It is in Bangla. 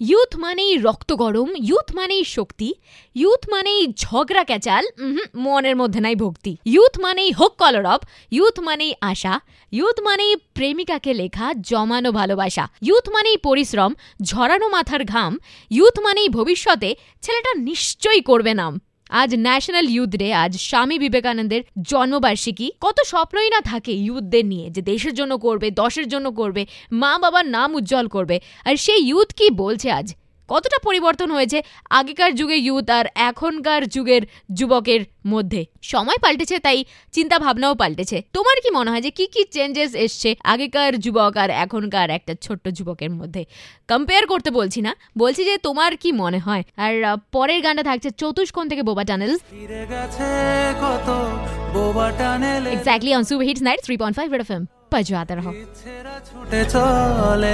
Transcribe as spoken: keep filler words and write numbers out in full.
ইউথ মানেই রক্ত গরম, ইউথ মানেই শক্তি, ইউথ মানেই ঝগড়া ক্যাচাল, মনের মধ্যে নাই ভক্তি। ইউথ মানেই হোক কলরব, ইউথ মানেই আশা, ইউথ মানেই প্রেমিকাকে লেখা জমানো ভালোবাসা, ইউথ মানেই পরিশ্রম, ঝরানো মাথার ঘাম, ইউথ মানেই ভবিষ্যতে ছেলেটা নিশ্চয়ই করবে নাম। আজ ন্যাশনাল ইউথ ডে, আজ স্বামী বিবেকানন্দের জন্মবার্ষিকী। কত স্বপ্নই না থাকে ইউথদের নিয়ে, যে দেশের জন্য করবে, দশের জন্য করবে, মা বাবার নাম উজ্জ্বল করবে। আর সেই ইউথ কি বলছে আজ? কতটা পরিবর্তন হয়েছে আগেকার যুগে ইউথ আর এখনকার যুগের যুবকের মধ্যে। সময় পাল্টেছে, তাই চিন্তা ভাবনাও পাল্টেছে। তোমার কি মনে হয় যে কি কি চেঞ্জেস এসছে আগেকার যুবক আর এখনকার একটা ছোট্ট যুবকের মধ্যে? কম্পেয়ার করতে বলছি না, বলছি যে তোমার কি মনে হয়। আর পরের গানটা থাকছে চতুষ্কোণ থেকে বোবা tunnel, exactly on super hits ninety three point five Red FM. বাজাতে রহো।